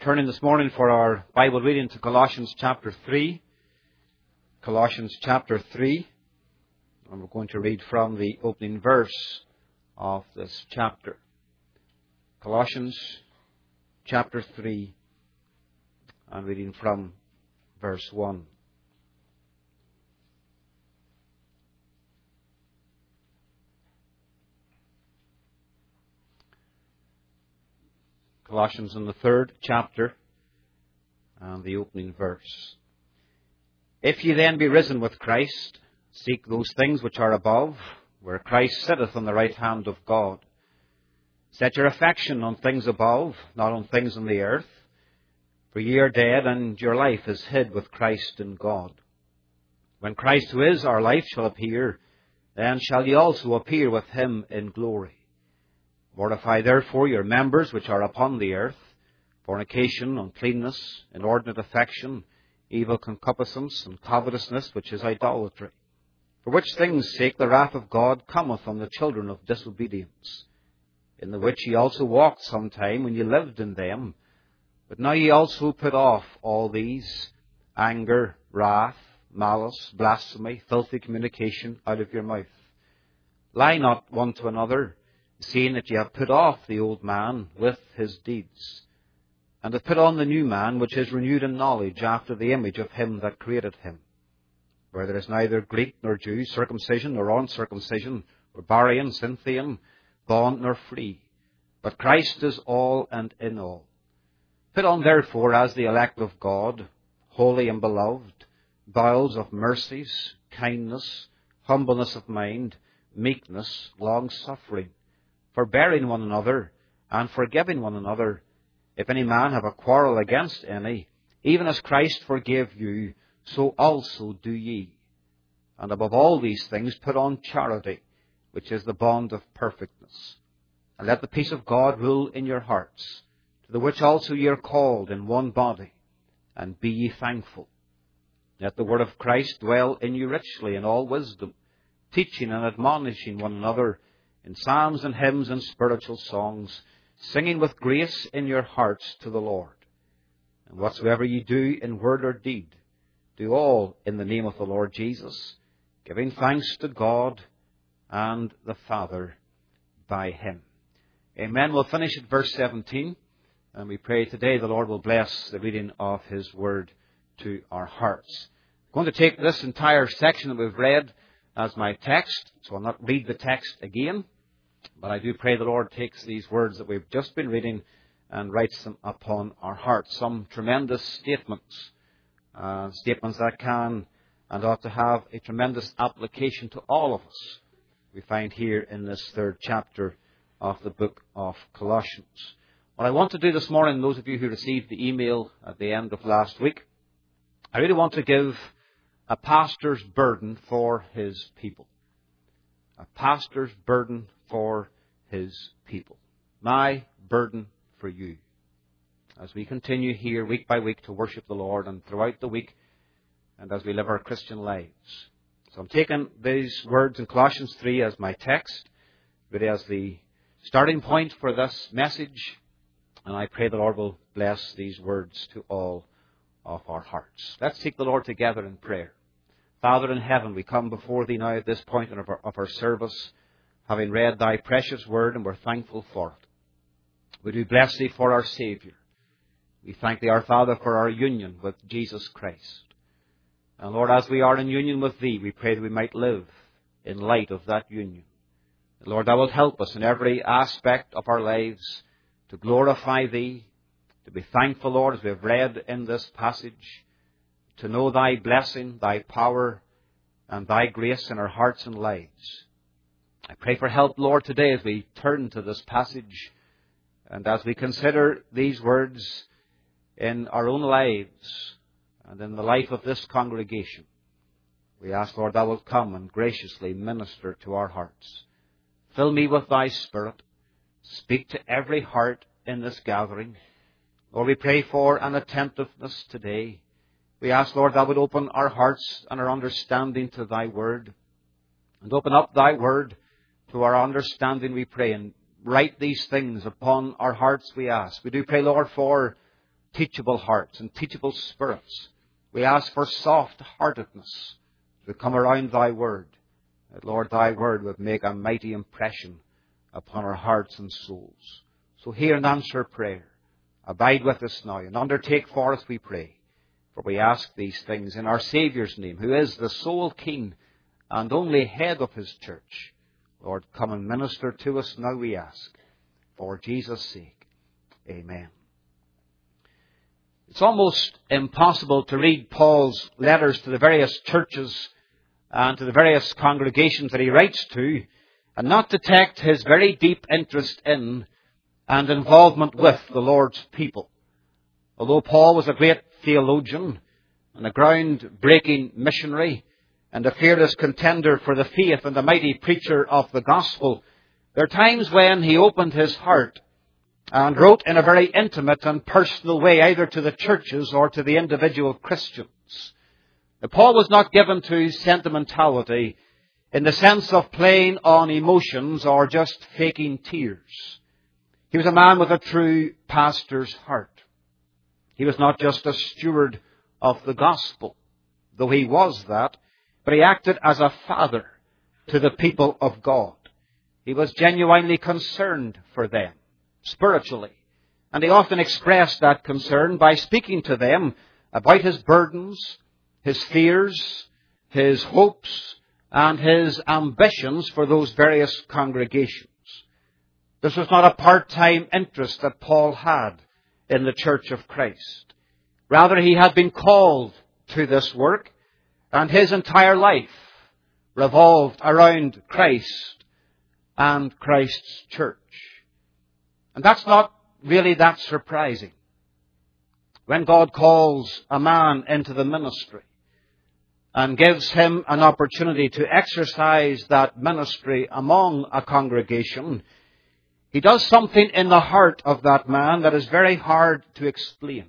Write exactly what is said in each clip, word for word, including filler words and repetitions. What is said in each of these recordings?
Turning this morning for our Bible reading to Colossians chapter three. Colossians chapter three. And we're going to read from the opening verse of this chapter. Colossians chapter three. And reading from verse one. Colossians in the third chapter and the opening verse. If ye then be risen with Christ, seek those things which are above, where Christ sitteth on the right hand of God. Set your affection on things above, not on things on the earth. For ye are dead, and your life is hid with Christ in God. When Christ, who is our life, shall appear, then shall ye also appear with him in glory. Mortify therefore your members which are upon the earth, fornication, uncleanness, inordinate affection, evil concupiscence, and covetousness, which is idolatry. For which things' sake the wrath of God cometh on the children of disobedience, in the which ye also walked sometime when ye lived in them. But now ye also put off all these: anger, wrath, malice, blasphemy, filthy communication out of your mouth. Lie not one to another, seeing that ye have put off the old man with his deeds, and have put on the new man, which is renewed in knowledge after the image of him that created him, where there is neither Greek nor Jew, circumcision nor uncircumcision, barbarian, Scythian, bond nor free, but Christ is all and in all. Put on therefore as the elect of God, holy and beloved, bowels of mercies, kindness, humbleness of mind, meekness, long-suffering, forbearing one another, and forgiving one another. If any man have a quarrel against any, even as Christ forgave you, so also do ye. And above all these things put on charity, which is the bond of perfectness. And let the peace of God rule in your hearts, to the which also ye are called in one body, and be ye thankful. Let the word of Christ dwell in you richly in all wisdom, teaching and admonishing one another in psalms and hymns and spiritual songs, singing with grace in your hearts to the Lord. And whatsoever ye do in word or deed, do all in the name of the Lord Jesus, giving thanks to God and the Father by him. Amen. We'll finish at verse seventeen, and we pray today the Lord will bless the reading of his word to our hearts. I'm going to take this entire section that we've read as my text, so I'll not read the text again, but I do pray the Lord takes these words that we've just been reading and writes them upon our hearts. Some tremendous statements, uh, statements that can and ought to have a tremendous application to all of us, we find here in this third chapter of the book of Colossians. What I want to do this morning, those of you who received the email at the end of last week, I really want to give a pastor's burden for his people. A pastor's burden for his people. My burden for you. As we continue here week by week to worship the Lord and throughout the week and as we live our Christian lives. So I'm taking these words in Colossians three as my text, really as the starting point for this message. And I pray the Lord will bless these words to all of our hearts. Let's seek the Lord together in prayer. Father in heaven, we come before thee now at this point of our, of our service, having read thy precious word, and we're thankful for it. We do bless thee for our Saviour. We thank thee, our Father, for our union with Jesus Christ. And Lord, as we are in union with thee, we pray that we might live in light of that union. And Lord, thou wilt help us in every aspect of our lives to glorify thee, to be thankful, Lord, as we have read in this passage, to know thy blessing, thy power, and thy grace in our hearts and lives. I pray for help, Lord, today as we turn to this passage and as we consider these words in our own lives and in the life of this congregation. We ask, Lord, thou wilt come and graciously minister to our hearts. Fill me with thy Spirit. Speak to every heart in this gathering. Lord, we pray for an attentiveness today. We ask, Lord, thou would open our hearts and our understanding to thy word, and open up thy word to our understanding, we pray, and write these things upon our hearts, we ask. We do pray, Lord, for teachable hearts and teachable spirits. We ask for soft-heartedness to come around thy word. That, Lord, thy word would make a mighty impression upon our hearts and souls. So hear and answer prayer. Abide with us now and undertake for us, we pray. For we ask these things in our Saviour's name, who is the sole King and only head of his church. Lord, come and minister to us now, we ask. For Jesus' sake. Amen. It's almost impossible to read Paul's letters to the various churches and to the various congregations that he writes to and not detect his very deep interest in and involvement with the Lord's people. Although Paul was a great theologian and a ground-breaking missionary and a fearless contender for the faith and a mighty preacher of the gospel, there are times when he opened his heart and wrote in a very intimate and personal way, either to the churches or to the individual Christians. Now, Paul was not given to sentimentality in the sense of playing on emotions or just faking tears. He was a man with a true pastor's heart. He was not just a steward of the gospel, though he was that, but he acted as a father to the people of God. He was genuinely concerned for them, spiritually. And he often expressed that concern by speaking to them about his burdens, his fears, his hopes, and his ambitions for those various congregations. This was not a part-time interest that Paul had in the Church of Christ. Rather, he had been called to this work, and his entire life revolved around Christ and Christ's church. And that's not really that surprising. When God calls a man into the ministry and gives him an opportunity to exercise that ministry among a congregation, he does something in the heart of that man that is very hard to explain.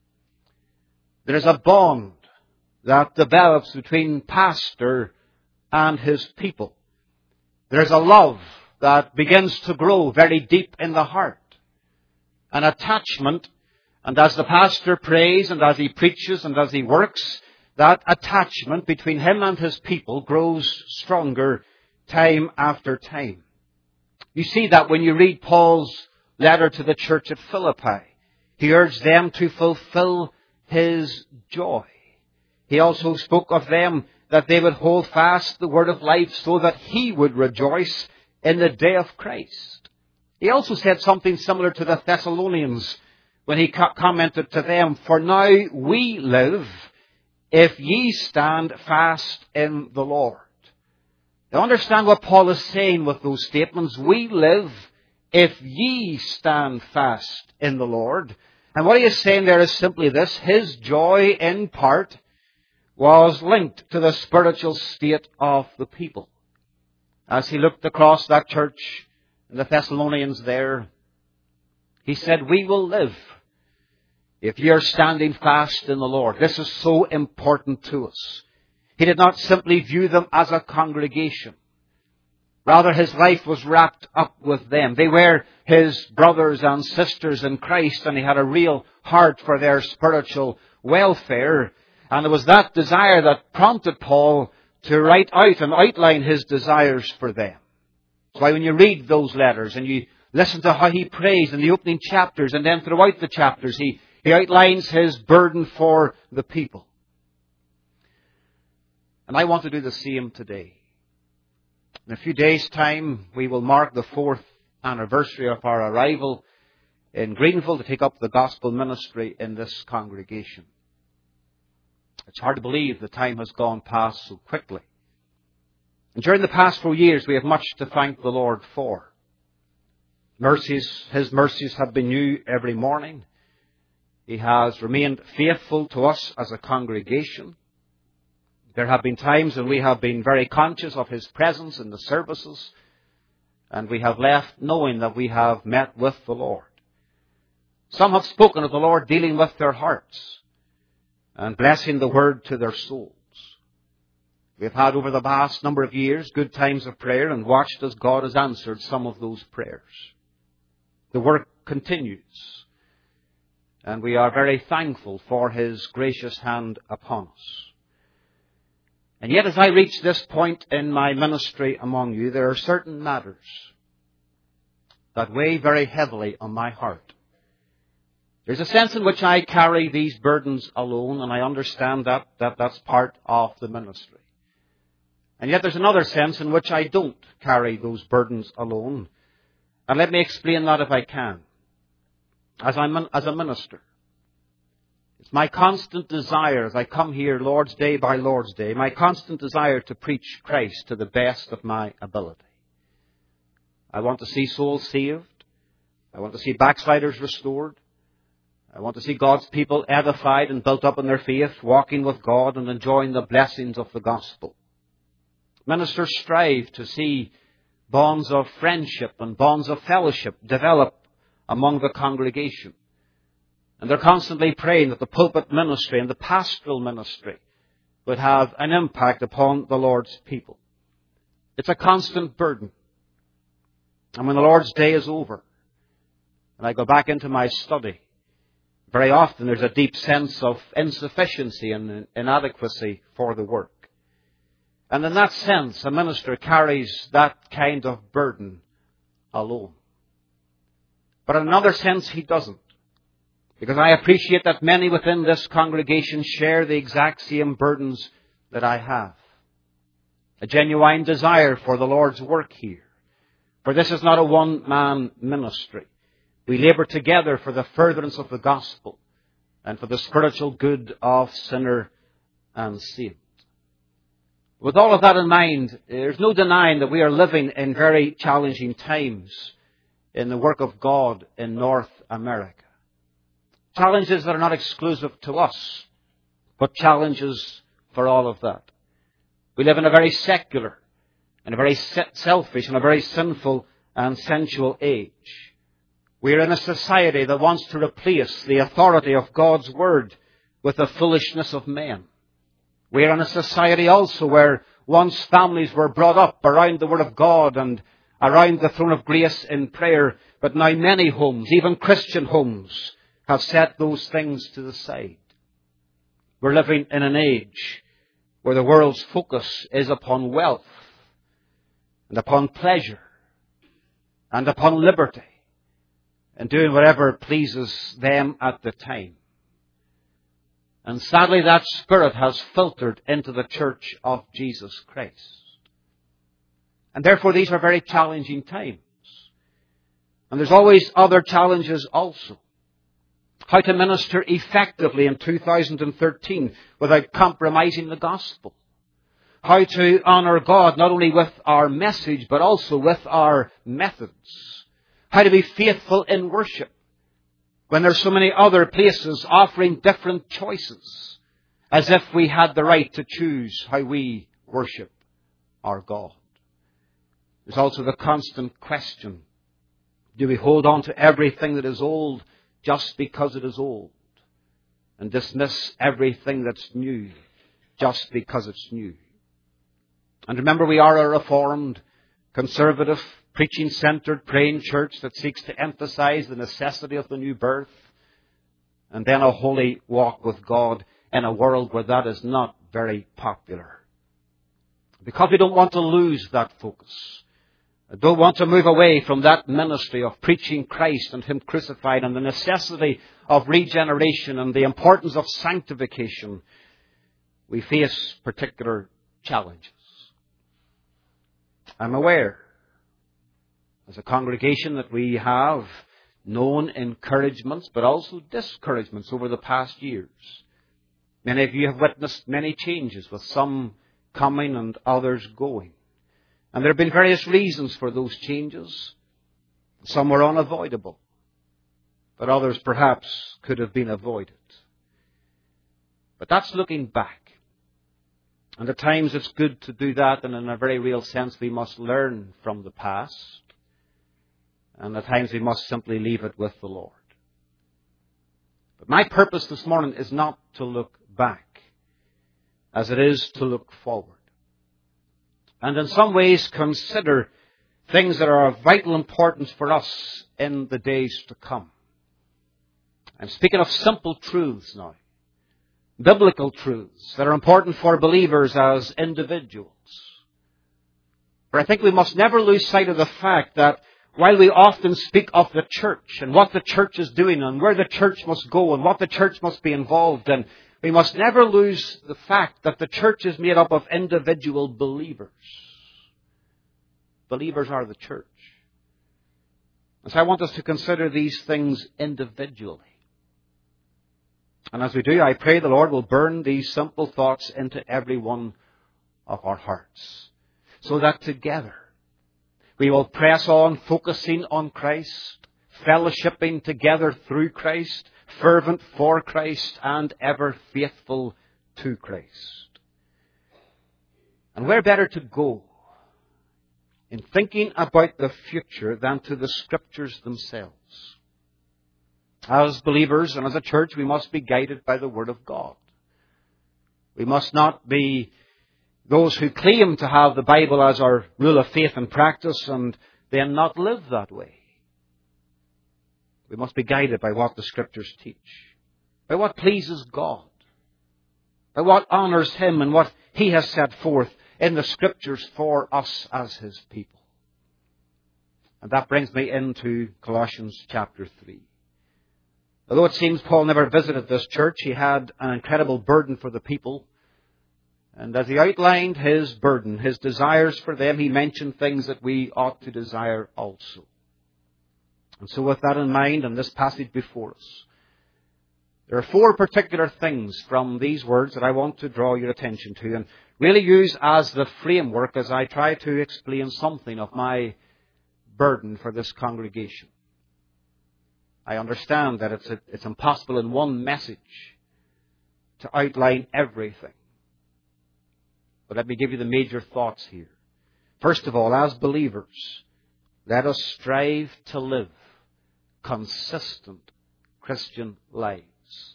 There is a bond that develops between pastor and his people. There is a love that begins to grow very deep in the heart. An attachment, and as the pastor prays and as he preaches and as he works, that attachment between him and his people grows stronger time after time. You see that when you read Paul's letter to the church at Philippi. He urged them to fulfill his joy. He also spoke of them that they would hold fast the word of life so that he would rejoice in the day of Christ. He also said something similar to the Thessalonians when he co- commented to them, "For now we live if ye stand fast in the Lord." Now understand what Paul is saying with those statements. We live if ye stand fast in the Lord. And what he is saying there is simply this: his joy in part was linked to the spiritual state of the people. As he looked across that church and the Thessalonians there, he said, "We will live if ye are standing fast in the Lord." This is so important to us. He did not simply view them as a congregation. Rather, his life was wrapped up with them. They were his brothers and sisters in Christ, and he had a real heart for their spiritual welfare. And it was that desire that prompted Paul to write out and outline his desires for them. That's why when you read those letters and you listen to how he prays in the opening chapters and then throughout the chapters, he, he outlines his burden for the people. And I want to do the same today. In a few days' time, we will mark the fourth anniversary of our arrival in Greenville to take up the gospel ministry in this congregation. It's hard to believe the time has gone past so quickly. And during the past four years, we have much to thank the Lord for. Mercies, His mercies have been new every morning. He has remained faithful to us as a congregation. There have been times when we have been very conscious of His presence in the services, and we have left knowing that we have met with the Lord. Some have spoken of the Lord dealing with their hearts and blessing the word to their souls. We have had over the past number of years good times of prayer and watched as God has answered some of those prayers. The work continues. And we are very thankful for His gracious hand upon us. And yet as I reach this point in my ministry among you, there are certain matters that weigh very heavily on my heart. There's a sense in which I carry these burdens alone, and I understand that, that that's part of the ministry. And yet there's another sense in which I don't carry those burdens alone. And let me explain that if I can. As, I'm, as a minister, it's my constant desire as I come here Lord's Day by Lord's Day, my constant desire to preach Christ to the best of my ability. I want to see souls saved. I want to see backsliders restored. I want to see God's people edified and built up in their faith, walking with God and enjoying the blessings of the gospel. Ministers strive to see bonds of friendship and bonds of fellowship develop among the congregation. And they're constantly praying that the pulpit ministry and the pastoral ministry would have an impact upon the Lord's people. It's a constant burden. And when the Lord's Day is over, and I go back into my study, very often there's a deep sense of insufficiency and inadequacy for the work. And in that sense, a minister carries that kind of burden alone. But in another sense, he doesn't. Because I appreciate that many within this congregation share the exact same burdens that I have. A genuine desire for the Lord's work here. For this is not a one-man ministry. We labour together for the furtherance of the gospel and for the spiritual good of sinner and saint. With all of that in mind, there's no denying that we are living in very challenging times in the work of God in North America. Challenges that are not exclusive to us, but challenges for all of that. We live in a very secular, and a very selfish, and a very sinful and sensual age. We are in a society that wants to replace the authority of God's Word with the foolishness of men. We are in a society also where once families were brought up around the Word of God and around the throne of grace in prayer, but now many homes, even Christian homes, have set those things to the side. We're living in an age where the world's focus is upon wealth and upon pleasure and upon liberty and doing whatever pleases them at the time. And sadly, that spirit has filtered into the church of Jesus Christ. And therefore, these are very challenging times. And there's always other challenges also. How to minister effectively in two thousand thirteen without compromising the gospel. How to honour God not only with our message, but also with our methods. How to be faithful in worship when there's so many other places offering different choices, as if we had the right to choose how we worship our God. There's also the constant question, do we hold on to everything that is old just because it is old, and dismiss everything that's new just because it's new? And remember, we are a reformed, conservative, preaching-centered, praying church that seeks to emphasize the necessity of the new birth, and then a holy walk with God in a world where that is not very popular. Because we don't want to lose that focus. I don't want to move away from that ministry of preaching Christ and Him crucified and the necessity of regeneration and the importance of sanctification. We face particular challenges. I'm aware, as a congregation, that we have known encouragements but also discouragements over the past years. Many of you have witnessed many changes, with some coming and others going. And there have been various reasons for those changes. Some were unavoidable, but others perhaps could have been avoided. But that's looking back. And at times it's good to do that, and in a very real sense we must learn from the past. And at times we must simply leave it with the Lord. But my purpose this morning is not to look back, as it is to look forward. And in some ways consider things that are of vital importance for us in the days to come. I'm speaking of simple truths now. Biblical truths that are important for believers as individuals. But I think we must never lose sight of the fact that while we often speak of the church and what the church is doing and where the church must go and what the church must be involved in, we must never lose the fact that the church is made up of individual believers. Believers are the church. And so I want us to consider these things individually. And as we do, I pray the Lord will burn these simple thoughts into every one of our hearts, so that together we will press on, focusing on Christ, fellowshipping together through Christ, fervent for Christ, and ever faithful to Christ. And where better to go in thinking about the future than to the Scriptures themselves? As believers and as a church, we must be guided by the Word of God. We must not be those who claim to have the Bible as our rule of faith and practice and then not live that way. We must be guided by what the Scriptures teach, by what pleases God, by what honours Him and what He has set forth in the Scriptures for us as His people. And that brings me into Colossians chapter three. Although it seems Paul never visited this church, he had an incredible burden for the people. And as he outlined his burden, his desires for them, he mentioned things that we ought to desire also. And so with that in mind, and this passage before us, there are four particular things from these words that I want to draw your attention to and really use as the framework as I try to explain something of my burden for this congregation. I understand that it's, it's impossible in one message to outline everything. But let me give you the major thoughts here. First of all, as believers, let us strive to live consistent Christian lives.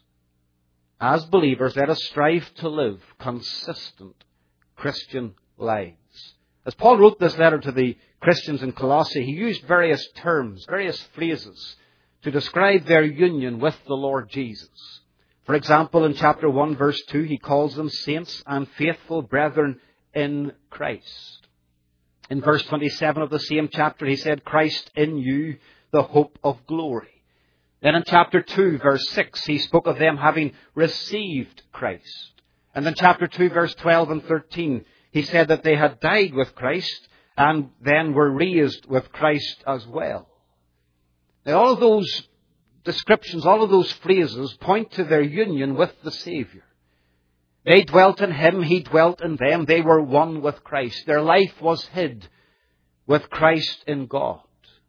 As believers, let us strive to live consistent Christian lives. As Paul wrote this letter to the Christians in Colossae, he used various terms, various phrases to describe their union with the Lord Jesus. For example, in chapter one, verse two, he calls them saints and faithful brethren in Christ. In verse twenty-seven of the same chapter, he said, Christ in you, the hope of glory. Then in chapter two, verse six, he spoke of them having received Christ. And in chapter two, verse twelve and thirteen, he said that they had died with Christ and then were raised with Christ as well. Now, all of those descriptions, all of those phrases point to their union with the Savior. They dwelt in Him, He dwelt in them. They were one with Christ. Their life was hid with Christ in God.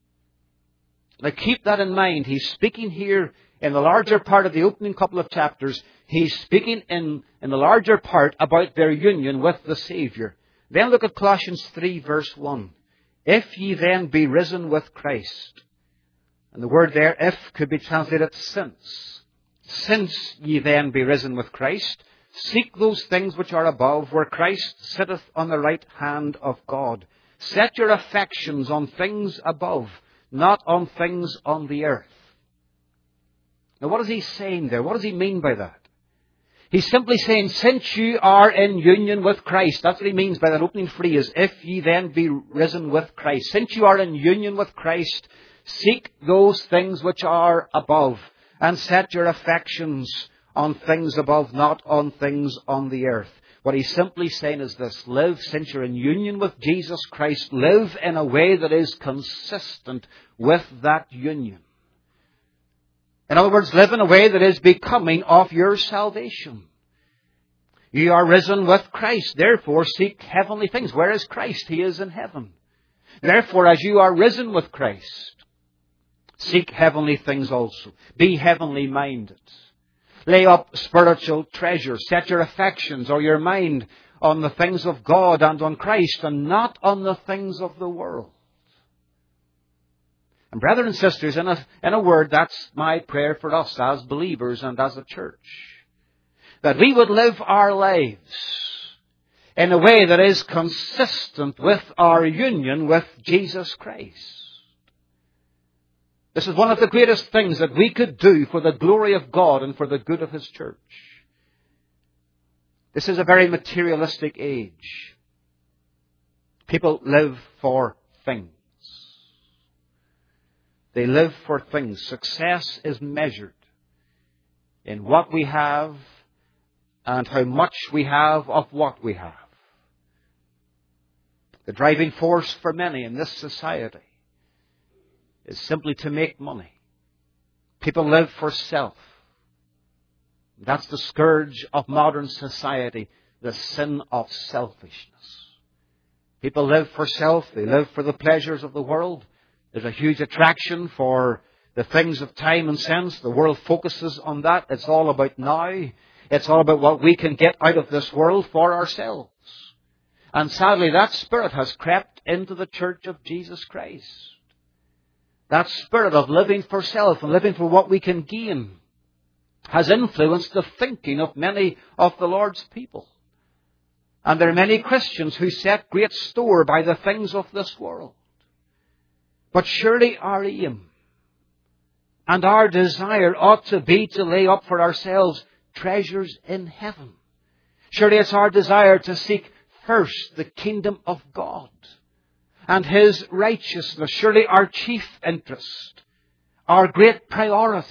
Now keep that in mind. He's speaking here in the larger part of the opening couple of chapters. He's speaking in, in the larger part about their union with the Savior. Then look at Colossians three, verse one. If ye then be risen with Christ. And the word there, if, could be translated since. Since ye then be risen with Christ, seek those things which are above, where Christ sitteth on the right hand of God. Set your affections on things above, not on things on the earth. Now what is he saying there? What does he mean by that? He's simply saying, since you are in union with Christ, that's what he means by that opening phrase, if ye then be risen with Christ. Since you are in union with Christ, seek those things which are above, and set your affections on things above, not on things on the earth. What he's simply saying is this: live, since you're in union with Jesus Christ, live in a way that is consistent with that union. In other words, live in a way that is becoming of your salvation. You are risen with Christ, therefore seek heavenly things. Where is Christ? He is in heaven. Therefore, as you are risen with Christ, seek heavenly things also. Be heavenly minded. Lay up spiritual treasures. Set your affections or your mind on the things of God and on Christ, and not on the things of the world. And brothers and sisters, in a, in a word, that's my prayer for us as believers and as a church. That we would live our lives in a way that is consistent with our union with Jesus Christ. This is one of the greatest things that we could do for the glory of God and for the good of His church. This is a very materialistic age. People live for things. They live for things. Success is measured in what we have and how much we have of what we have. The driving force for many in this society is simply to make money. People live for self. That's the scourge of modern society, the sin of selfishness. People live for self. They live for the pleasures of the world. There's a huge attraction for the things of time and sense. The world focuses on that. It's all about now. It's all about what we can get out of this world for ourselves. And sadly, that spirit has crept into the church of Jesus Christ. That spirit of living for self and living for what we can gain has influenced the thinking of many of the Lord's people. And there are many Christians who set great store by the things of this world. But surely our aim and our desire ought to be to lay up for ourselves treasures in heaven. Surely it's our desire to seek first the kingdom of God and His righteousness. Surely our chief interest, our great priority,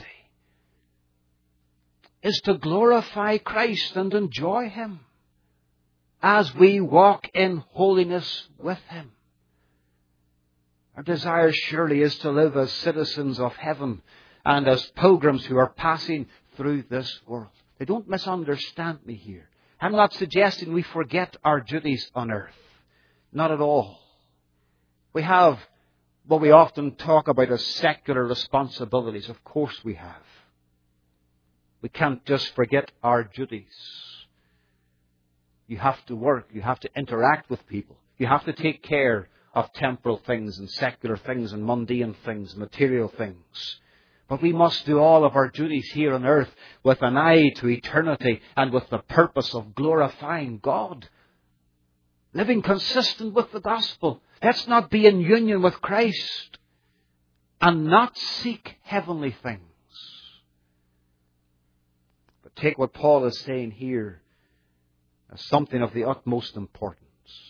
is to glorify Christ and enjoy Him as we walk in holiness with Him. Our desire surely is to live as citizens of heaven and as pilgrims who are passing through this world. They don't misunderstand me here. I'm not suggesting we forget our duties on earth. Not at all. We have what we often talk about as secular responsibilities. Of course we have. We can't just forget our duties. You have to work. You have to interact with people. You have to take care of temporal things and secular things and mundane things, material things. But we must do all of our duties here on earth with an eye to eternity and with the purpose of glorifying God. Living consistent with the gospel. Let's not be in union with Christ and not seek heavenly things. But take what Paul is saying here as something of the utmost importance.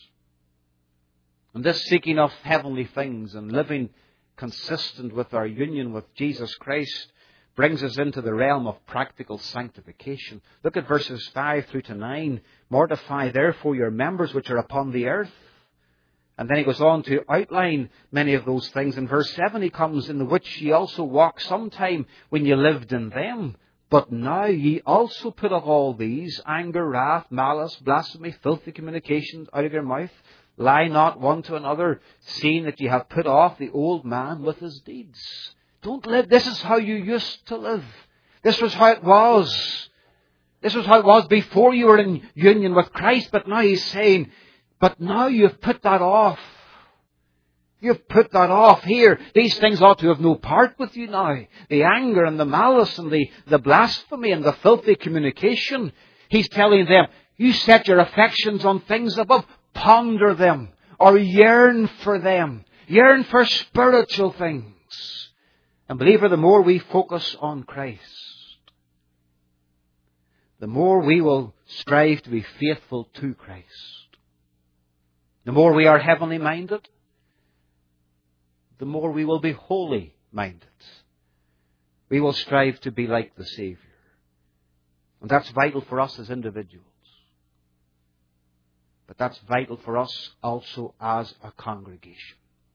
And this seeking of heavenly things and living consistent with our union with Jesus Christ brings us into the realm of practical sanctification. Look at verses five through to nine. Mortify therefore your members which are upon the earth. And then he goes on to outline many of those things. In verse seven he comes, in the which ye also walked sometime when ye lived in them. But now ye also put off all these, anger, wrath, malice, blasphemy, filthy communications out of your mouth. Lie not one to another, seeing that ye have put off the old man with his deeds. Don't live. This is how you used to live. This was how it was. This was how it was before you were in union with Christ. But now he's saying, but now you've put that off. You've put that off here. These things ought to have no part with you now. The anger and the malice and the, the blasphemy and the filthy communication. He's telling them, you set your affections on things above. Ponder them or yearn for them. Yearn for spiritual things. And believer, the more we focus on Christ, the more we will strive to be faithful to Christ. The more we are heavenly minded, the more we will be holy minded. We will strive to be like the Savior. And that's vital for us as individuals. But that's vital for us also as a congregation.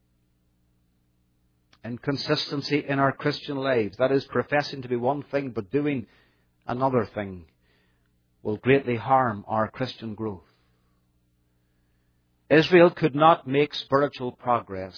Inconsistency in our Christian lives, that is professing to be one thing but doing another thing, will greatly harm our Christian growth. Israel could not make spiritual progress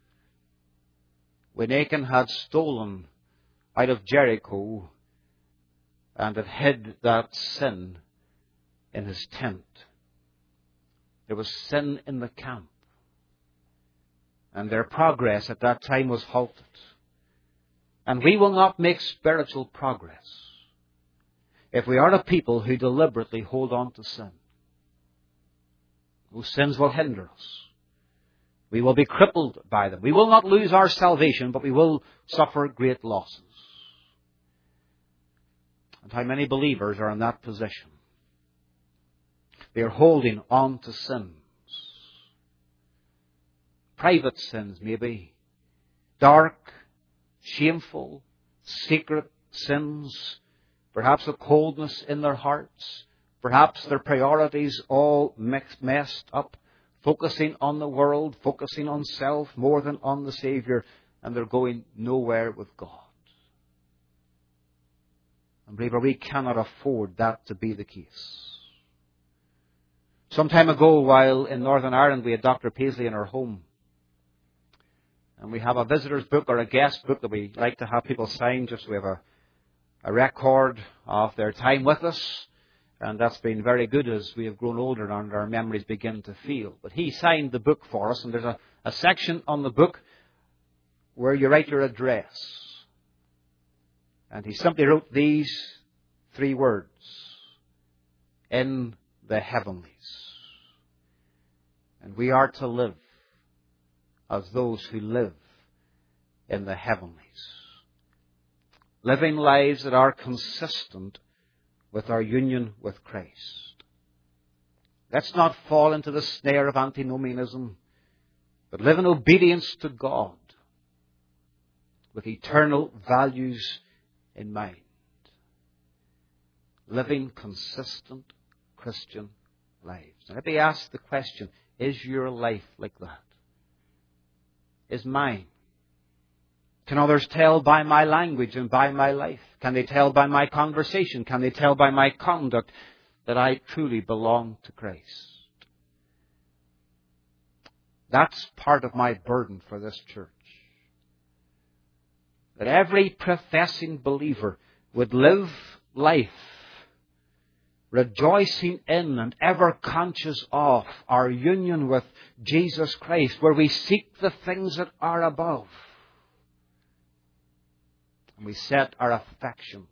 when Achan had stolen out of Jericho and had hid that sin in his tent. There was sin in the camp. And their progress at that time was halted. And we will not make spiritual progress if we are a people who deliberately hold on to sin. Those sins will hinder us. We will be crippled by them. We will not lose our salvation, but we will suffer great losses. And how many believers are in that position? They are holding on to sins. Private sins, maybe. Dark, shameful, secret sins. Perhaps a coldness in their hearts. Perhaps their priorities all mixed, messed up. Focusing on the world, focusing on self more than on the Savior. And they're going nowhere with God. And believer, we cannot afford that to be the case. Some time ago, while in Northern Ireland, we had Doctor Paisley in our home. And we have a visitor's book or a guest book that we like to have people sign, just so we have a, a record of their time with us. And that's been very good as we have grown older and our memories begin to feel. But he signed the book for us, and there's a, a section on the book where you write your address. And he simply wrote these three words: in the heavenlies. And we are to live as those who live in the heavenlies. Living lives that are consistent with our union with Christ. Let's not fall into the snare of antinomianism, but live in obedience to God with eternal values in mind. Living consistent Christian lives. And let me ask the question, is your life like that? Is mine? Can others tell by my language and by my life? Can they tell by my conversation? Can they tell by my conduct that I truly belong to Christ? That's part of my burden for this church. That every professing believer would live life rejoicing in and ever conscious of our union with Jesus Christ, where we seek the things that are above. And we set our affections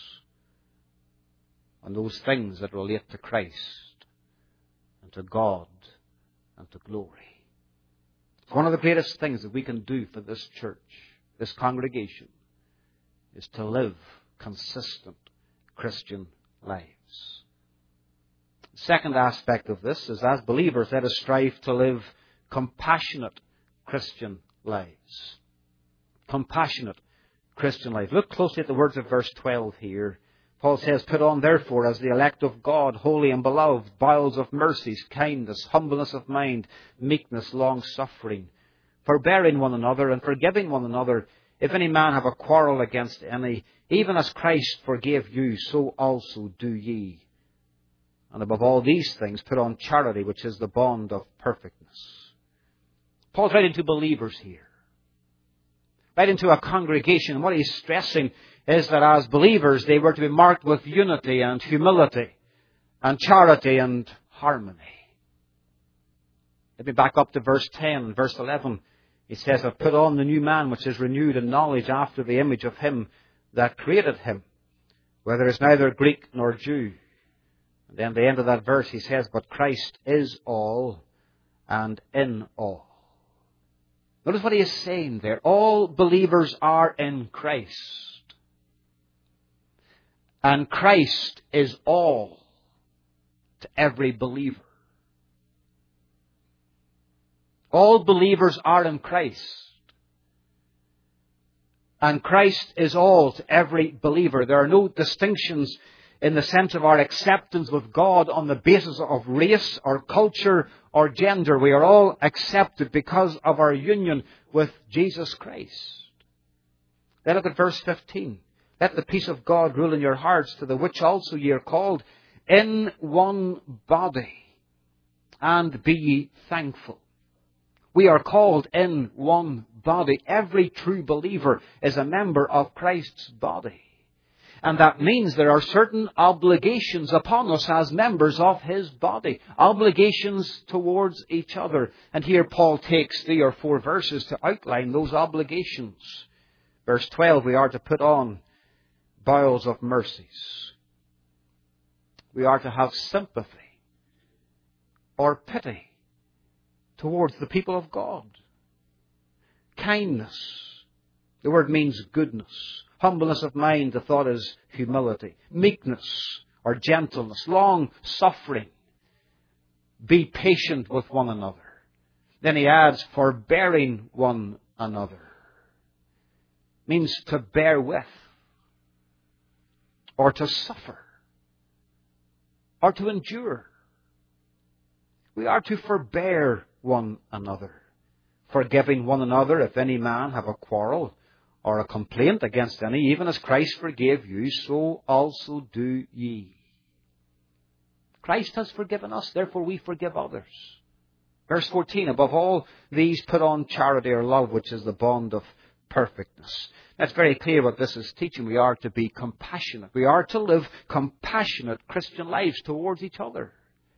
on those things that relate to Christ and to God and to glory. It's one of the greatest things that we can do for this church, this congregation, is to live consistent Christian lives. The second aspect of this is, as believers, let us strive to live compassionate Christian lives. Compassionate Christian life. Look closely at the words of verse twelve here. Paul says, "Put on therefore as the elect of God, holy and beloved, bowels of mercies, kindness, humbleness of mind, meekness, long-suffering, forbearing one another and forgiving one another. If any man have a quarrel against any, even as Christ forgave you, so also do ye. And above all these things, put on charity, which is the bond of perfectness." Paul's writing to believers here. Right into a congregation. And what he's stressing is that as believers, they were to be marked with unity and humility and charity and harmony. Let me back up to verse ten, verse eleven. He says, "I've put on the new man, which is renewed in knowledge after the image of him that created him, where there is neither Greek nor Jew." And then at the end of that verse, he says, "But Christ is all and in all." Notice what he is saying there. All believers are in Christ. And Christ is all to every believer. All believers are in Christ. And Christ is all to every believer. There are no distinctions in the sense of our acceptance with God on the basis of race or culture or gender. We are all accepted because of our union with Jesus Christ. Then look at verse fifteen. "Let the peace of God rule in your hearts, to the which also ye are called, in one body, and be ye thankful." We are called in one body. Every true believer is a member of Christ's body. And that means there are certain obligations upon us as members of His body. Obligations towards each other. And here Paul takes three or four verses to outline those obligations. Verse twelve, we are to put on bowels of mercies. We are to have sympathy or pity towards the people of God. Kindness. The word means goodness. Humbleness of mind, the thought is humility. Meekness or gentleness. Long-suffering. Be patient with one another. Then he adds, forbearing one another. Means to bear with. Or to suffer. Or to endure. We are to forbear one another. Forgiving one another if any man have a quarrel or a complaint against any, even as Christ forgave you, so also do ye. Christ has forgiven us, therefore we forgive others. Verse fourteen, above all these put on charity or love, which is the bond of perfectness. That's very clear what this is teaching. We are to be compassionate. We are to live compassionate Christian lives towards each other.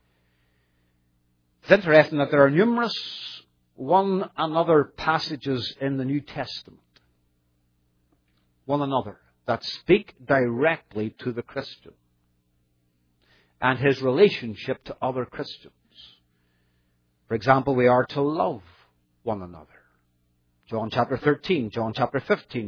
It's interesting that there are numerous one another passages in the New Testament. One another that speak directly to the Christian and his relationship to other Christians. For example, we are to love one another. John chapter thirteen, John chapter fifteen.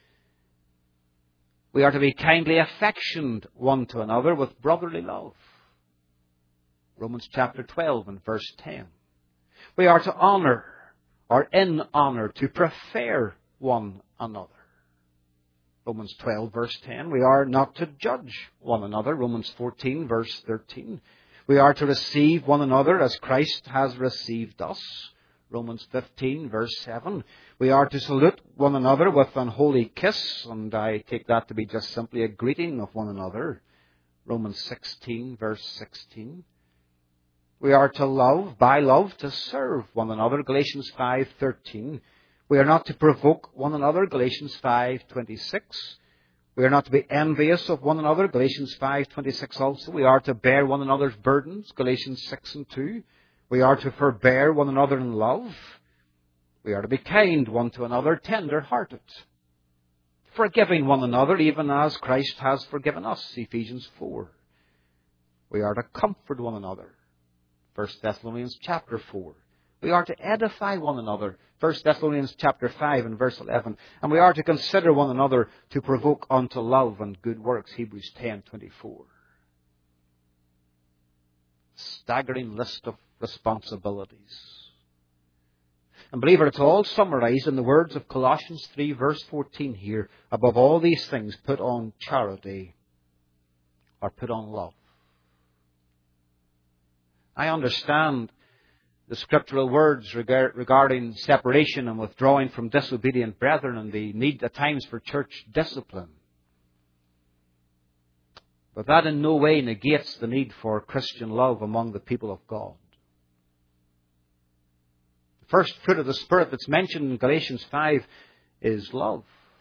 We are to be kindly affectioned one to another with brotherly love. Romans chapter twelve and verse ten. We are to honour, or in honour, to prefer one another. Romans twelve verse ten. We are not to judge one another. Romans fourteen verse thirteen. We are to receive one another as Christ has received us. Romans fifteen verse seven. We are to salute one another with an holy kiss, and I take that to be just simply a greeting of one another. Romans sixteen verse sixteen. We are to love, by love, to serve one another. Galatians five thirteen. We are not to provoke one another. Galatians five twenty-six. We are not to be envious of one another. Galatians five twenty-six also. We are to bear one another's burdens. Galatians six and two. We are to forbear one another in love. We are to be kind one to another, tender-hearted. Forgiving one another, even as Christ has forgiven us. Ephesians four. We are to comfort one another. First Thessalonians chapter four. We are to edify one another. First Thessalonians chapter five and verse eleven. And we are to consider one another to provoke unto love and good works. Hebrews ten twenty-four. Staggering list of responsibilities. And believe it, it's all summarized in the words of Colossians three verse fourteen here. Above all these things, put on charity or put on love. I understand the scriptural words regarding separation and withdrawing from disobedient brethren and the need at times for church discipline. But that in no way negates the need for Christian love among the people of God. The first fruit of the Spirit that's mentioned in Galatians five is love.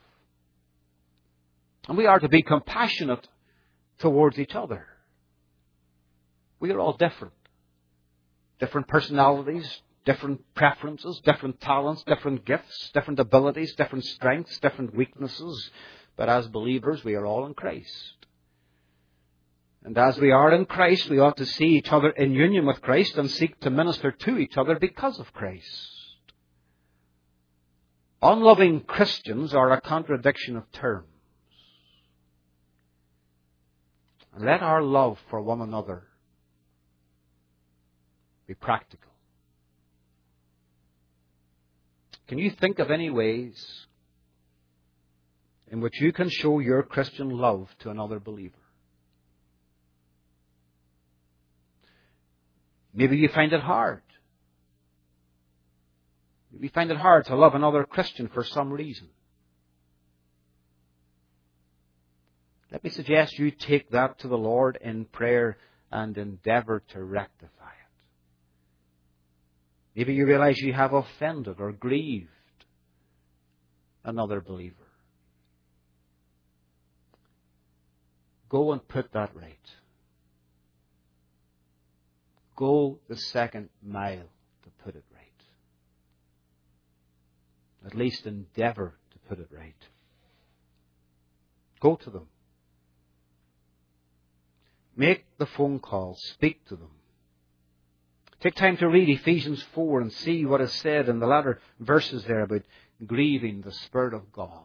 And we are to be compassionate towards each other. We are all different. Different personalities, different preferences, different talents, different gifts, different abilities, different strengths, different weaknesses. But as believers, we are all in Christ. And as we are in Christ, we ought to see each other in union with Christ and seek to minister to each other because of Christ. Unloving Christians are a contradiction of terms. And let our love for one another be practical. Can you think of any ways in which you can show your Christian love to another believer? Maybe you find it hard. Maybe you find it hard to love another Christian for some reason. Let me suggest you take that to the Lord in prayer and endeavour to rectify it. Maybe you realize you have offended or grieved another believer. Go and put that right. Go the second mile to put it right. At least endeavour to put it right. Go to them. Make the phone call. Speak to them. Take time to read Ephesians four and see what is said in the latter verses there about grieving the Spirit of God.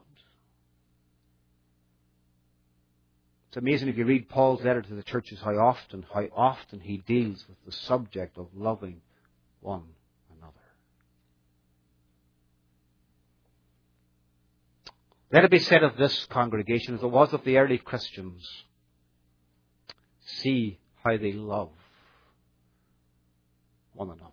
It's amazing if you read Paul's letter to the churches how often, how often he deals with the subject of loving one another. Let it be said of this congregation, as it was of the early Christians, see how they love one another.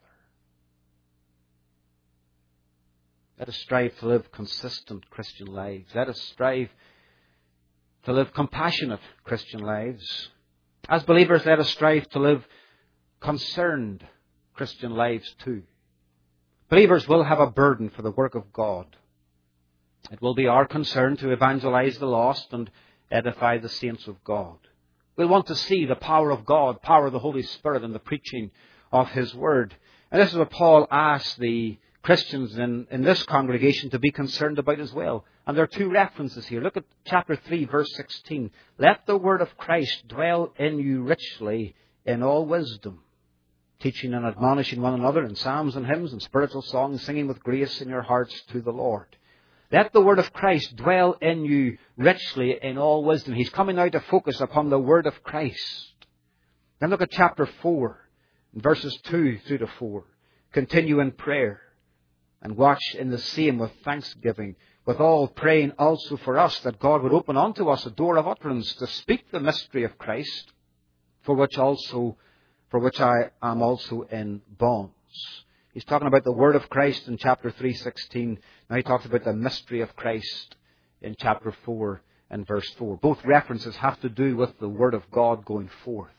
Let us strive to live consistent Christian lives. Let us strive to live compassionate Christian lives. As believers, let us strive to live concerned Christian lives too. Believers will have a burden for the work of God. It will be our concern to evangelize the lost and edify the saints of God. We'll want to see the power of God, power of the Holy Spirit in the preaching of His Word. And this is what Paul asked the Christians in, in this congregation to be concerned about as well. And there are two references here. Look at chapter three, verse sixteen. Let the word of Christ dwell in you richly in all wisdom, teaching and admonishing one another in psalms and hymns and spiritual songs, singing with grace in your hearts to the Lord. Let the word of Christ dwell in you richly in all wisdom. He's coming now to focus upon the word of Christ. Then look at chapter four, verses two through to four. Continue in prayer and watch in the same with thanksgiving, with all praying also for us, that God would open unto us a door of utterance to speak the mystery of Christ, for which also, for which I am also in bonds. He's talking about the word of Christ in chapter three sixteen. Now he talks about the mystery of Christ in chapter four and verse four. Both references have to do with the word of God going forth.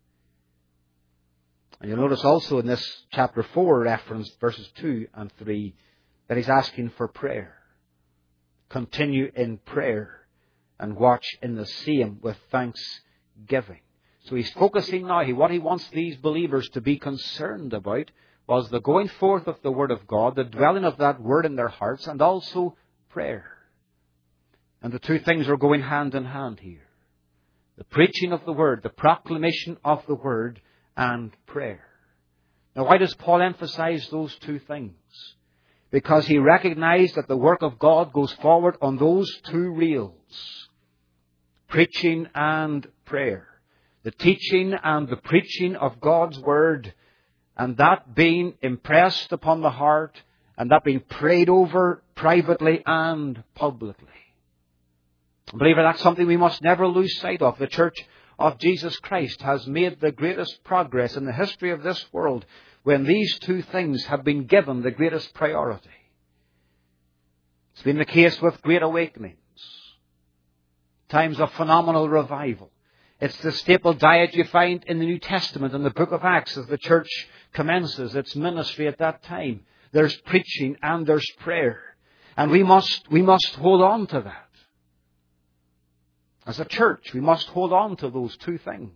And you'll notice also in this chapter four reference, verses two and three, that he's asking for prayer. Continue in prayer and watch in the same with thanksgiving. So he's focusing now, what he wants these believers to be concerned about was the going forth of the Word of God, the dwelling of that Word in their hearts, and also prayer. And the two things are going hand in hand here. The preaching of the Word, the proclamation of the Word, and prayer. Now, why does Paul emphasize those two things? Because he recognized that the work of God goes forward on those two rails. Preaching and prayer. The teaching and the preaching of God's Word, and that being impressed upon the heart, and that being prayed over privately and publicly. Believer, that's something we must never lose sight of. The Church of Jesus Christ has made the greatest progress in the history of this world when these two things have been given the greatest priority. It's been the case with great awakenings, times of phenomenal revival. It's the staple diet you find in the New Testament in the book of Acts as the church commences its ministry at that time. There's preaching and there's prayer. And we must, we must hold on to that. As a church, we must hold on to those two things.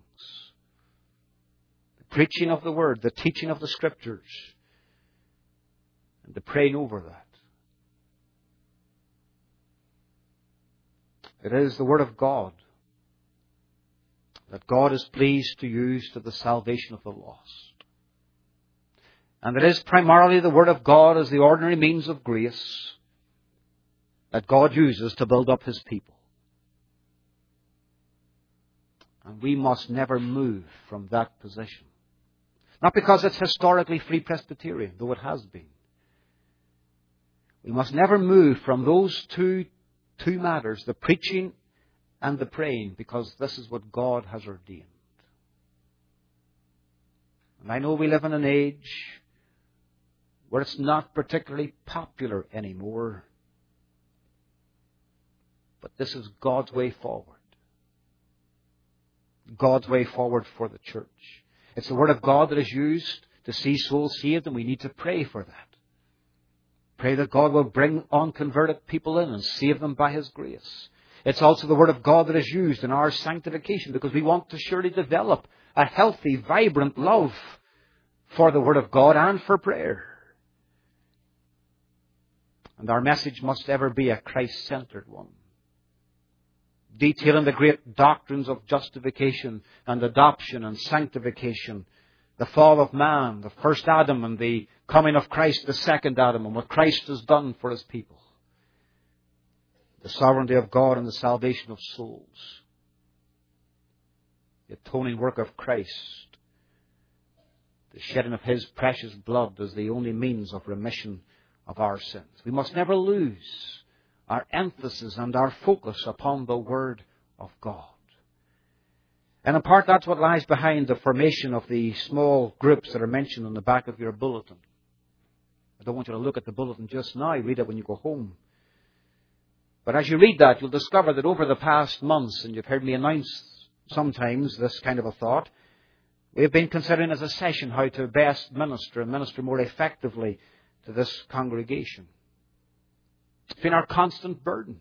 The preaching of the Word, the teaching of the Scriptures, and the praying over that. It is the Word of God that God is pleased to use to the salvation of the lost. And it is primarily the Word of God as the ordinary means of grace that God uses to build up His people. And we must never move from that position. Not because it's historically Free Presbyterian, though it has been. We must never move from those two, two matters, the preaching and the praying, because this is what God has ordained. And I know we live in an age where it's not particularly popular anymore, but this is God's way forward. God's way forward for the church. It's the Word of God that is used to see souls saved, and we need to pray for that. Pray that God will bring unconverted people in and save them by His grace. It's also the Word of God that is used in our sanctification, because we want to surely develop a healthy, vibrant love for the Word of God and for prayer. And our message must ever be a Christ-centered one, detailing the great doctrines of justification and adoption and sanctification the fall of man, the first Adam, and the coming of Christ, the second Adam, and what Christ has done for His people. The sovereignty of God and the salvation of souls. The atoning work of Christ. The shedding of His precious blood as the only means of remission of our sins. We must never lose our emphasis and our focus upon the Word of God. And in part, that's what lies behind the formation of the small groups that are mentioned on the back of your bulletin. I don't want you to look at the bulletin just now. Read it when you go home. But as you read that, you'll discover that over the past months, and you've heard me announce sometimes this kind of a thought, we've been considering as a session how to best minister and minister more effectively to this congregation. It's been our constant burden.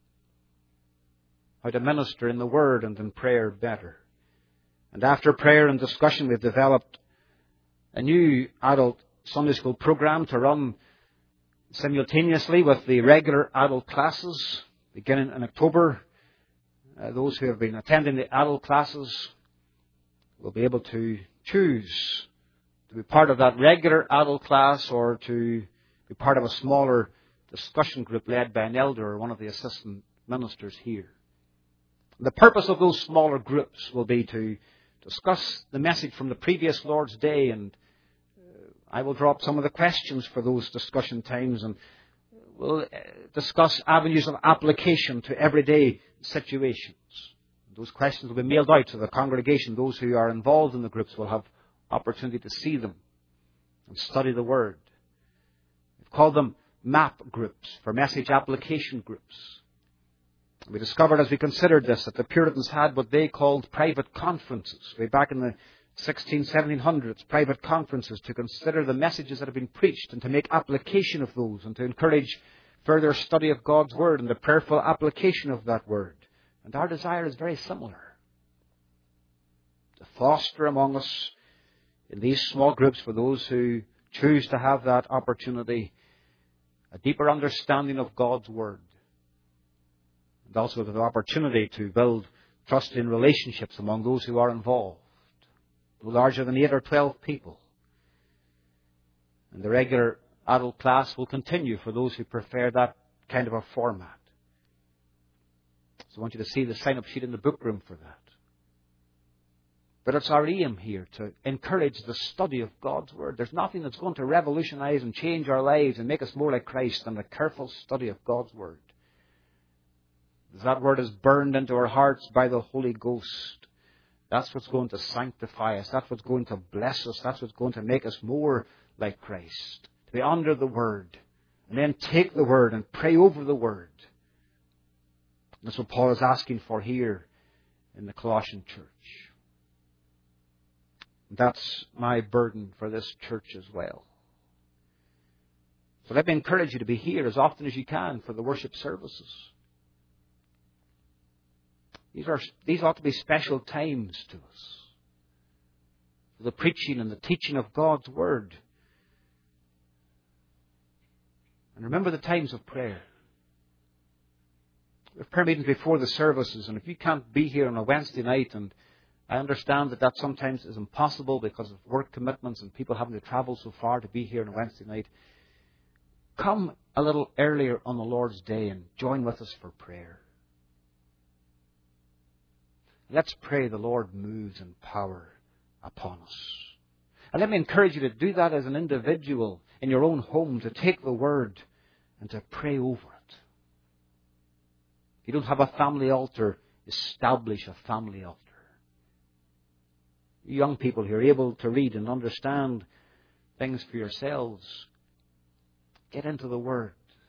How to minister in the Word and in prayer better. And after prayer and discussion, we've developed a new adult Sunday school program to run simultaneously with the regular adult classes beginning in October. Uh, those who have been attending the adult classes will be able to choose to be part of that regular adult class or to be part of a smaller discussion group led by an elder or one of the assistant ministers here. The purpose of those smaller groups will be to discuss the message from the previous Lord's Day, and I will drop some of the questions for those discussion times, and we'll discuss avenues of application to everyday situations. Those questions will be mailed out to the congregation. Those who are involved in the groups will have opportunity to see them and study the Word. We've called them MAP groups, for message application groups. We discovered as we considered this that the Puritans had what they called private conferences. Way back in the sixteen, seventeen hundreds, private conferences to consider the messages that have been preached and to make application of those and to encourage further study of God's Word and the prayerful application of that Word. And our desire is very similar. To foster among us in these small groups, for those who choose to have that opportunity, a deeper understanding of God's Word. And also the opportunity to build trusting relationships among those who are involved. No larger than eight or twelve people. And the regular adult class will continue for those who prefer that kind of a format. So I want you to see the sign-up sheet in the book room for that. But it's our aim here to encourage the study of God's Word. There's nothing that's going to revolutionize and change our lives and make us more like Christ than the careful study of God's Word. As that Word is burned into our hearts by the Holy Ghost, that's what's going to sanctify us. That's what's going to bless us. That's what's going to make us more like Christ. To be under the Word. And then take the Word and pray over the Word. That's what Paul is asking for here in the Colossian church. That's my burden for this church as well. So let me encourage you to be here as often as you can for the worship services. These are these ought to be special times to us. For the preaching and the teaching of God's Word. And remember the times of prayer. We have prayer meetings before the services, and if you can't be here on a Wednesday night, and I understand that that sometimes is impossible because of work commitments and people having to travel so far to be here on a Wednesday night, come a little earlier on the Lord's Day and join with us for prayer. Let's pray the Lord moves in power upon us. And let me encourage you to do that as an individual in your own home, to take the Word and to pray over it. If you don't have a family altar, establish a family altar. You young people who are able to read and understand things for yourselves, get into the Word.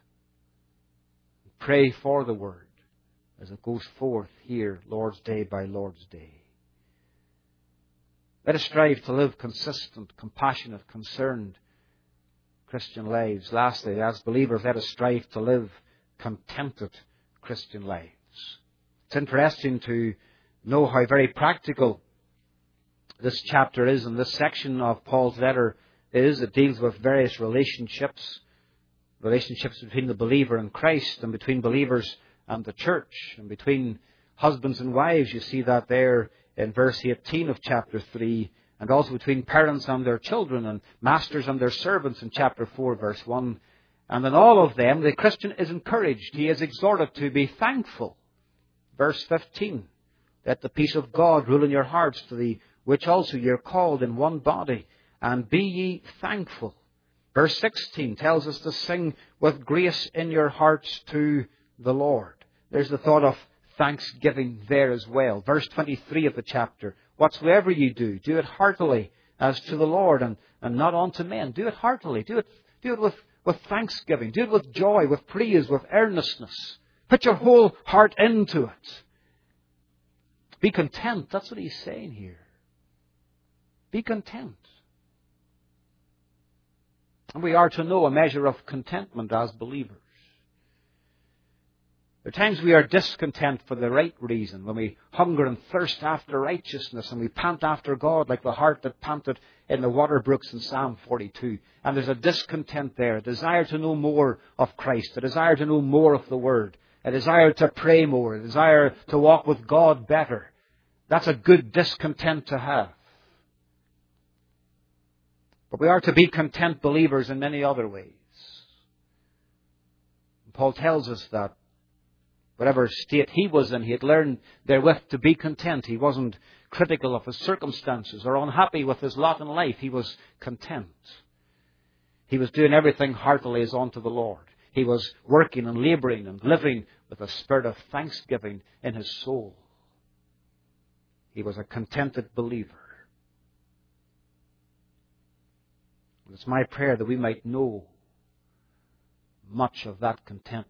Pray for the Word as it goes forth here, Lord's Day by Lord's Day. Let us strive to live consistent, compassionate, concerned Christian lives. Lastly, as believers, let us strive to live contented Christian lives. It's interesting to know how very practical this chapter is, and this section of Paul's letter is. It deals with various relationships, relationships between the believer and Christ, and between believers and the church, and between husbands and wives. You see that there in verse eighteen of chapter three, and also between parents and their children, and masters and their servants in chapter four, verse one. And in all of them, the Christian is encouraged. He is exhorted to be thankful. Verse fifteen, let the peace of God rule in your hearts, to the which also ye are called in one body, and be ye thankful. Verse sixteen tells us to sing with grace in your hearts to the Lord. There's the thought of thanksgiving there as well. Verse twenty-three of the chapter, whatsoever you do, do it heartily as to the Lord, and, and not unto men. Do it heartily. Do it, do it with, with thanksgiving. Do it with joy, with praise, with earnestness. Put your whole heart into it. Be content. That's what he's saying here. Be content. And we are to know a measure of contentment as believers. There are times we are discontent for the right reason, when we hunger and thirst after righteousness and we pant after God like the hart that panted in the water brooks in Psalm forty-two. And there's a discontent there, a desire to know more of Christ, a desire to know more of the Word, a desire to pray more, a desire to walk with God better. That's a good discontent to have. But we are to be content believers in many other ways. Paul tells us that whatever state he was in, he had learned therewith to be content. He wasn't critical of his circumstances or unhappy with his lot in life. He was content. He was doing everything heartily as unto the Lord. He was working and labouring and living with a spirit of thanksgiving in his soul. He was a contented believer. It's my prayer that we might know much of that contentment.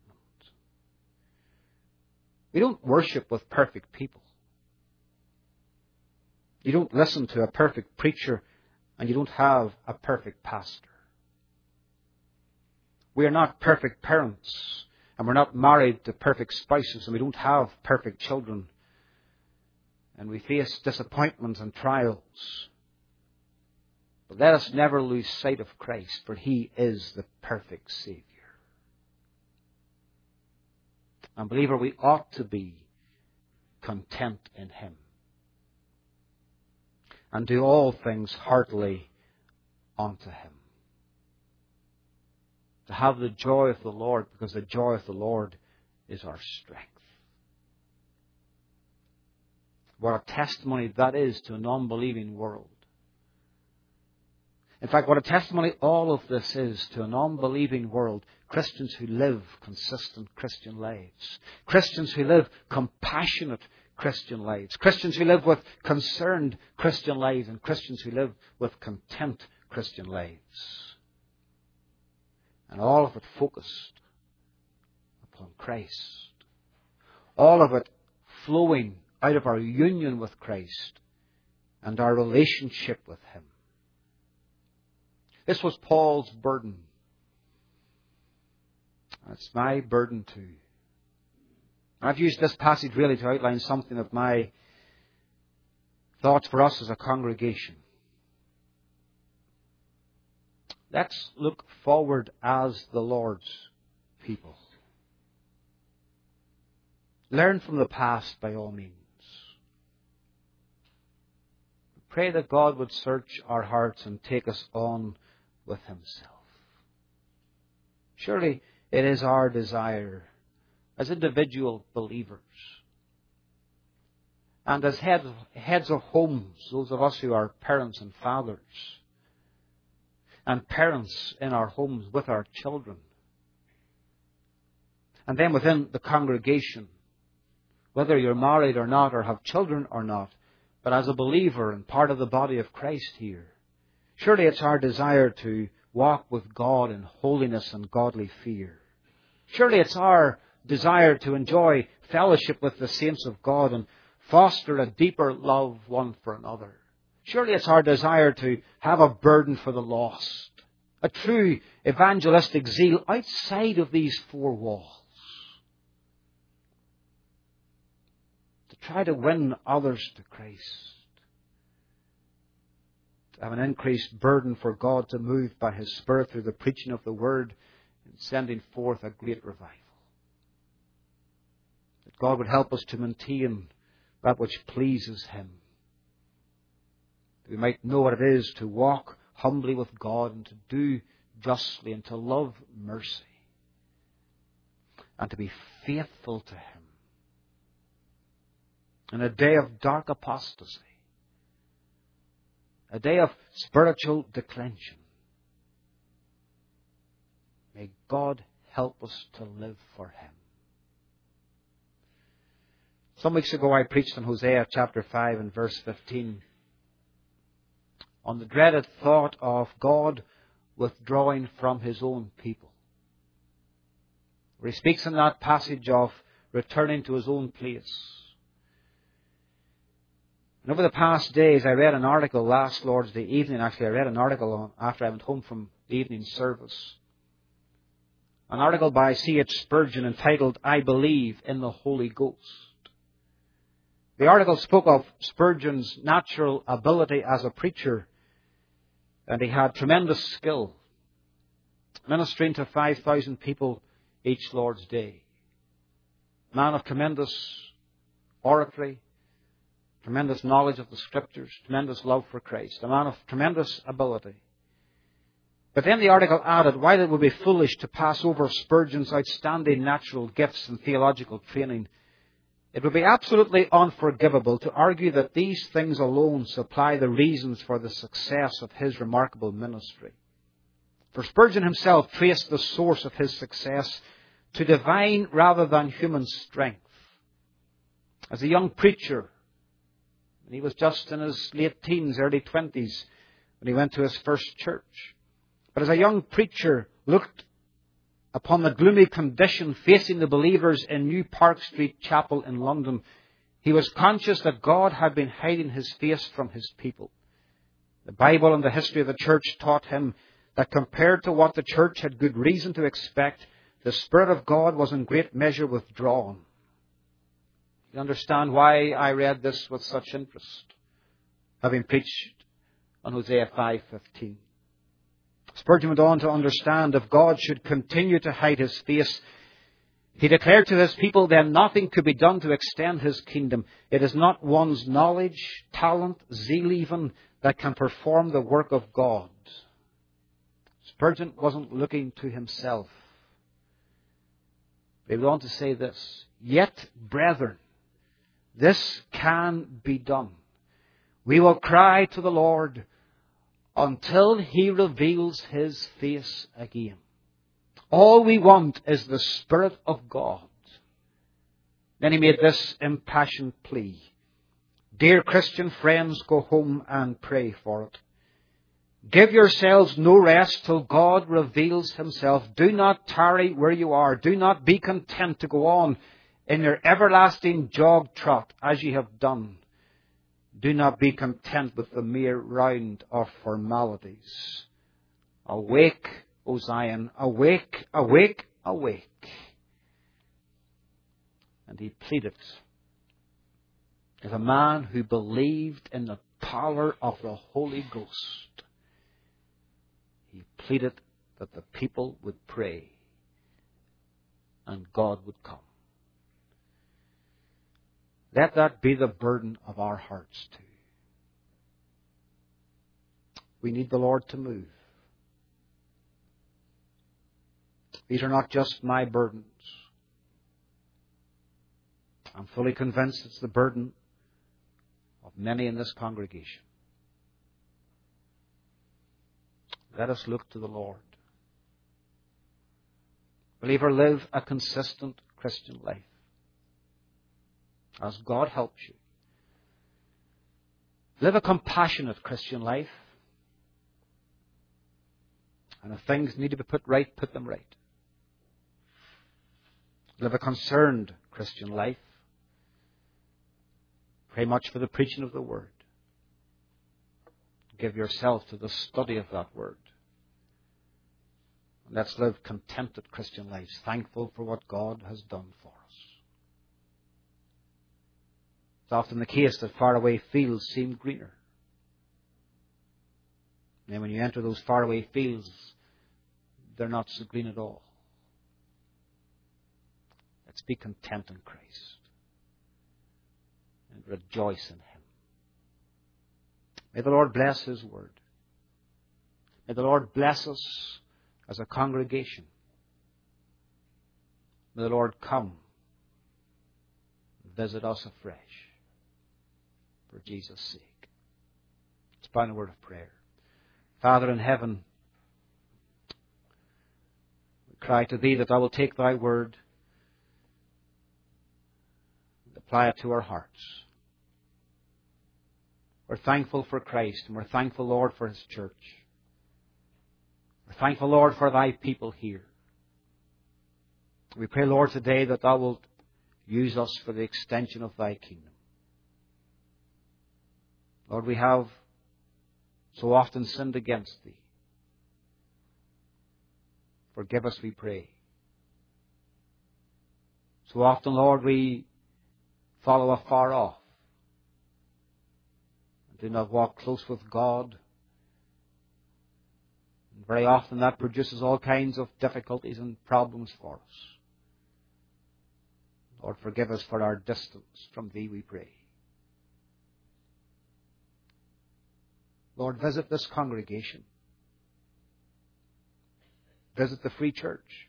We don't worship with perfect people. You don't listen to a perfect preacher, and you don't have a perfect pastor. We are not perfect parents, and we're not married to perfect spouses, and we don't have perfect children. And we face disappointments and trials. But let us never lose sight of Christ, for He is the perfect Saviour. And believer, we ought to be content in Him. And do all things heartily unto Him. To have the joy of the Lord, because the joy of the Lord is our strength. What a testimony that is to an unbelieving world. In fact, what a testimony all of this is to an unbelieving world. Christians who live consistent Christian lives. Christians who live compassionate Christian lives. Christians who live with concerned Christian lives. And Christians who live with content Christian lives. And all of it focused upon Christ. All of it flowing out of our union with Christ and our relationship with Him. This was Paul's burden. It's my burden too. I've used this passage really to outline something of my thoughts for us as a congregation. Let's look forward as the Lord's people. Learn from the past by all means. Pray that God would search our hearts and take us on with Himself. Surely it is our desire as individual believers and as heads, heads of homes, those of us who are parents and fathers, and parents in our homes with our children, and then within the congregation, whether you're married or not, or have children or not, but as a believer and part of the body of Christ here, surely it's our desire to walk with God in holiness and godly fear. Surely it's our desire to enjoy fellowship with the saints of God and foster a deeper love one for another. Surely it's our desire to have a burden for the lost, a true evangelistic zeal outside of these four walls, to try to win others to Christ. Have an increased burden for God to move by His Spirit through the preaching of the Word and sending forth a great revival. That God would help us to maintain that which pleases Him. that we might know what it is to walk humbly with God and to do justly and to love mercy and to be faithful to Him in a day of dark apostasy, a day of spiritual declension. May God help us to live for Him. Some weeks ago I preached on Hosea chapter five and verse fifteen on the dreaded thought of God withdrawing from His own people. Where He speaks in that passage of returning to His own place. And over the past days I read an article last Lord's Day evening. Actually I read an article after I went home from the evening service. An article by C H Spurgeon entitled, I Believe in the Holy Ghost. The article spoke of Spurgeon's natural ability as a preacher, and he had tremendous skill, ministering to five thousand people each Lord's Day. Man of tremendous oratory, tremendous knowledge of the Scriptures, tremendous love for Christ, a man of tremendous ability. But then the article added, while it would be foolish to pass over Spurgeon's outstanding natural gifts and theological training, it would be absolutely unforgivable to argue that these things alone supply the reasons for the success of his remarkable ministry. For Spurgeon himself traced the source of his success to divine rather than human strength. As a young preacher, when he was just in his late teens, early twenties, when he went to his first church. But as a young preacher looked upon the gloomy condition facing the believers in New Park Street Chapel in London, he was conscious that God had been hiding His face from His people. The Bible and the history of the church taught him that compared to what the church had good reason to expect, the Spirit of God was in great measure withdrawn. You understand why I read this with such interest, having preached on Hosea five fifteen. Spurgeon went on to understand if God should continue to hide His face, he declared to His people, then nothing could be done to extend His kingdom. It is not one's knowledge, talent, zeal even, that can perform the work of God. Spurgeon wasn't looking to himself. He went on to say this, yet, brethren, this can be done. We will cry to the Lord until He reveals His face again. All we want is the Spirit of God. Then he made this impassioned plea. Dear Christian friends, go home and pray for it. Give yourselves no rest till God reveals Himself. Do not tarry where you are. Do not be content to go on in your everlasting jog trot as ye have done. Do not be content with the mere round of formalities. Awake, O Zion, awake, awake, awake. And he pleaded, as a man who believed in the power of the Holy Ghost, he pleaded that the people would pray and God would come. Let that be the burden of our hearts too. We need the Lord to move. These are not just my burdens. I'm fully convinced it's the burden of many in this congregation. Let us look to the Lord. Believer, live a consistent Christian life. As God helps you. Live a compassionate Christian life. And if things need to be put right, put them right. Live a concerned Christian life. Pray much for the preaching of the Word. Give yourself to the study of that Word. And let's live contented Christian lives, thankful for what God has done for us. It's often the case that faraway fields seem greener. And then when you enter those faraway fields, they're not so green at all. Let's be content in Christ and rejoice in Him. May the Lord bless His word. May the Lord bless us as a congregation. May the Lord come and visit us afresh for Jesus' sake. Let's bow in a word of prayer. Father in heaven, we cry to Thee that Thou wilt take Thy word and apply it to our hearts. We're thankful for Christ, and we're thankful, Lord, for His church. We're thankful, Lord, for Thy people here. We pray, Lord, today that Thou wilt use us for the extension of Thy kingdom. Lord, we have so often sinned against Thee. Forgive us, we pray. So often, Lord, we follow afar off and do not walk close with God. And very often that produces all kinds of difficulties and problems for us. Lord, forgive us for our distance from Thee, we pray. Lord, visit this congregation. Visit the Free Church.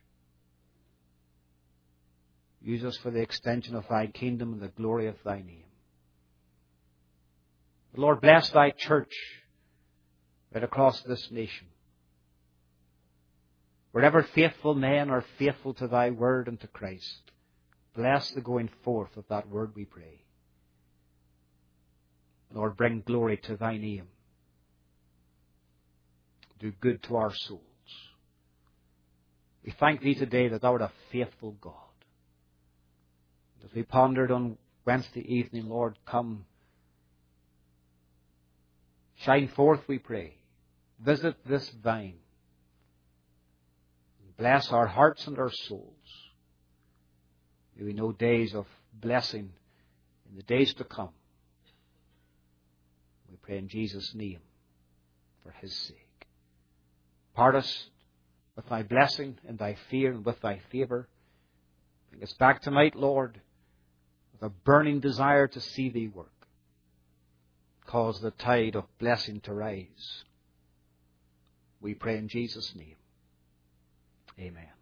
Use us for the extension of Thy kingdom and the glory of Thy name. Lord, bless Thy church right across this nation. Wherever faithful men are faithful to Thy word and to Christ, bless the going forth of that word, we pray. Lord, bring glory to Thy name. Do good to our souls. We thank Thee today that Thou art a faithful God. As we pondered on Wednesday evening, Lord, come. Shine forth, we pray. Visit this vine. Bless our hearts and our souls. May we know days of blessing in the days to come. We pray in Jesus' name for His sake. Part us with Thy blessing and Thy fear and with Thy favor. Bring us back tonight, Lord, with a burning desire to see Thee work. Cause the tide of blessing to rise. We pray in Jesus' name. Amen.